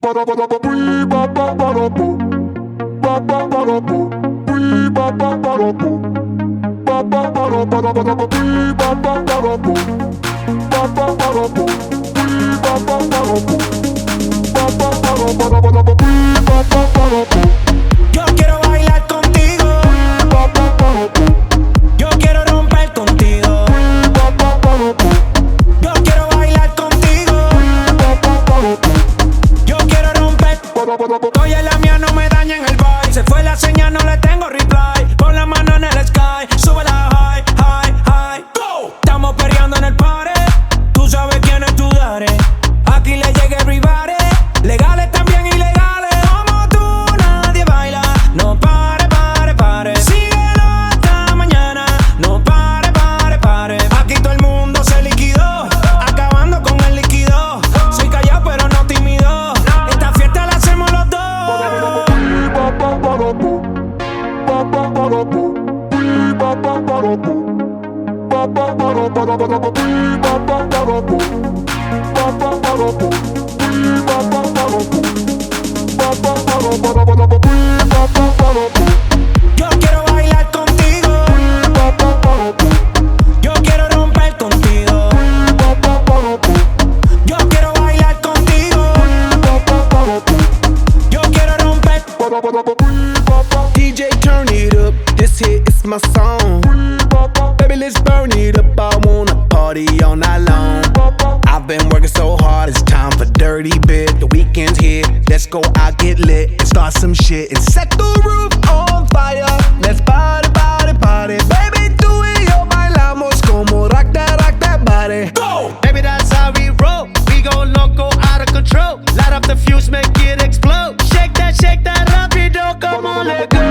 Yo quiero bailar contigo. Yo quiero romper contigo. Yo quiero bailar contigo. Yo quiero romper. Oye, la mía no me daña en el vibe. Se fue la señal, no le tengo reply. Pon la mano en el sky, sube la high, high, high. Go. Estamos perreando en el party. Tú sabes quién es tu daddy. Aquí le llega everybody. Legales también ilegales. Como tú nadie baila. No pare, pare, pare. Síguelo hasta mañana. No pare, pare, pare. Aquí todo el mundo se liquidó, acabando con el líquido. Soy callado pero no tímido. Esta fiesta la hacemos los dos. Yo quiero bailar contigo. Yo quiero romper contigo. Yo quiero bailar contigo. Yo quiero romper. DJ, turn it up. This hit is my song. Baby, let's burn it up. I wanna party all night long. I've been working so hard, it's time for dirty bit. The weekend's here, let's go out, get lit, and start some shit and set the roof on fire. Let's party, party, party. Baby, tú y yo bailamos como rock that body. Go! Baby, that's how we roll. We go loco, out of control. Light up the fuse, make it explode. Shake that rapido, come on, let go.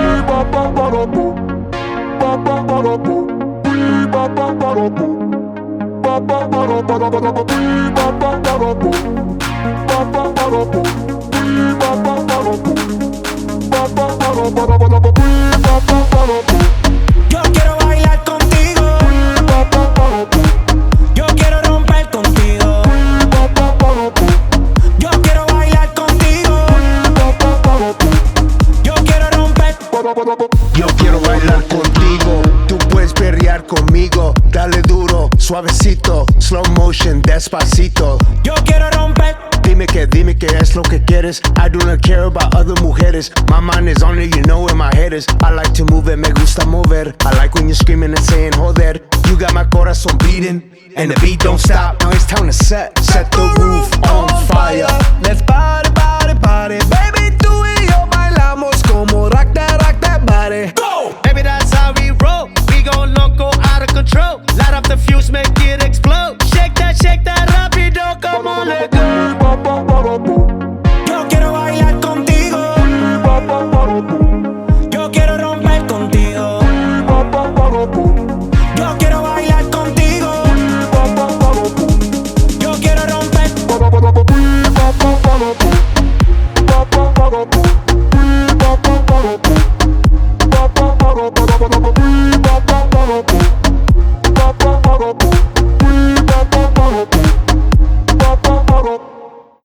Yo quiero bailar contigo. Yo quiero romper contigo. Yo quiero bailar contigo. Yo quiero romper. Yo quiero bailar contigo, tú puedes perrear conmigo. Dale duro, suavecito, slow motion, despacito. Yo quiero romper. Dime que es lo que quieres. I do not care about other mujeres. My mind is on it, you know where my head is. I like to move it, me gusta mover. I like when you're screaming and saying joder. You got my corazón beating, and the beat don't stop. Now it's time to set the roof on fire. Let's party.